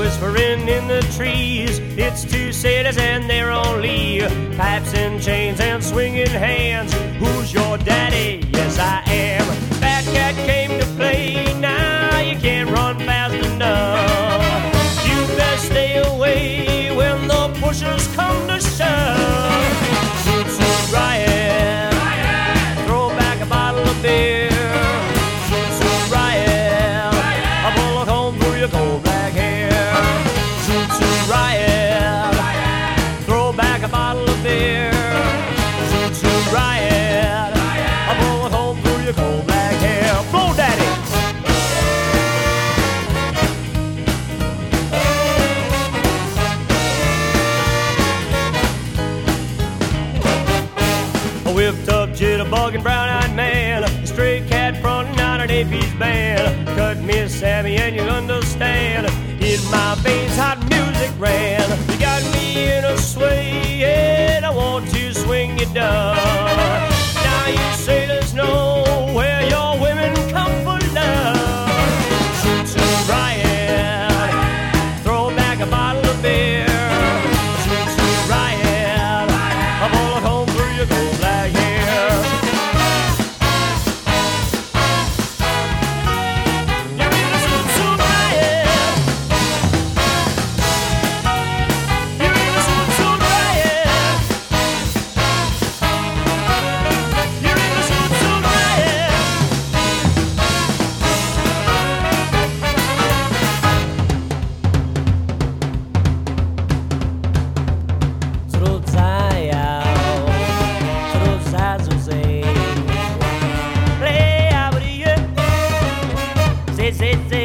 whispering in the trees. It's two sailors and they're on leave, pipes and chains and swinging hands. Who's your daddy? Yes, I am. Fat cat came to play. Now you can't run fast enough. You best stay away when the pushers come to shove. Zoot zoot riot, throw back a bottle of beer. Zoot zoot riot, a bullet home through your cold black hair. Zoot zoot riot, throw back a bottle of beer. Zoot zoot riot, a bullet home through your cold black hair. Blow, daddy. A whipped up, jitterbugging, brown-eyed man, a stray cat fronting out an AP band. Cut me, Sammy, and you'll understand. In my veins, hot music ran. You got me in a sway, and I want to swing you down. Now you sailors know where your women come for love. Zoot zoot riot, throw back a bottle of beer. Zoot zoot riot, a bullet home through your cold black hair. You're in a zoot zoot riot. You're in a zoot zoot riot. You're in a zoot zoot riot. Say,